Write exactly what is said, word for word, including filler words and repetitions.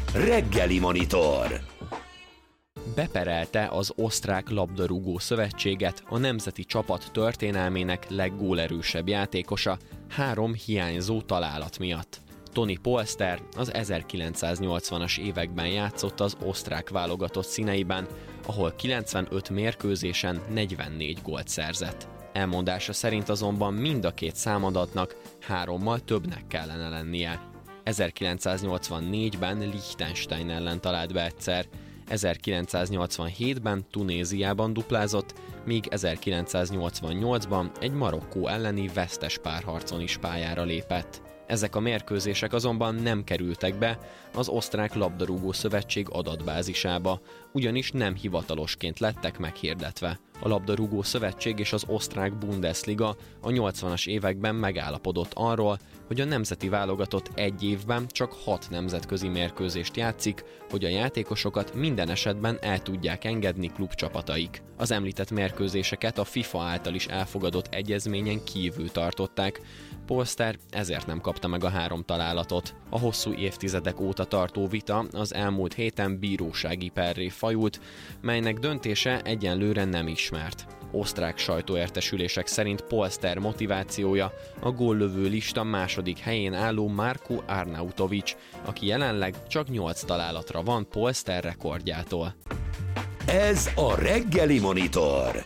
Reggeli Monitor. Beperelte az osztrák labdarúgó szövetséget a nemzeti csapat történelmének leggólerősebb játékosa három hiányzó találat miatt. Toni Polster az ezerkilencszáznyolcvanas években játszott az osztrák válogatott színeiben, ahol kilencvenöt mérkőzésen negyvennégy gólt szerzett. Elmondása szerint azonban mind a két számadatnak hárommal többnek kellene lennie. ezerkilencszáznyolcvannégyben Liechtenstein ellen talált be egyszer, ezerkilencszáznyolcvanhétben Tunéziában duplázott, míg ezerkilencszáznyolcvannyolcban egy Marokkó elleni vesztes párharcon is pályára lépett. Ezek a mérkőzések azonban nem kerültek be az osztrák labdarúgó szövetség adatbázisába, ugyanis nem hivatalosként lettek meghirdetve. A labdarúgó szövetség és az osztrák Bundesliga a nyolcvanas években megállapodott arról, hogy a nemzeti válogatott egy évben csak hat nemzetközi mérkőzést játszik, hogy a játékosokat minden esetben el tudják engedni klubcsapataik. Az említett mérkőzéseket a FIFA által is elfogadott egyezményen kívül tartották. Polster ezért nem kapta meg a három találatot. A hosszú évtizedek óta tartó vita az elmúlt héten bírósági perré fajult, melynek döntése egyenlőre nem ismert. Osztrák sajtóértesülések szerint Polster motivációja a góllövő lista második helyén álló Marko Arnautovic, aki jelenleg csak nyolc találatra van Polster rekordjától. Ez a Reggeli Monitor.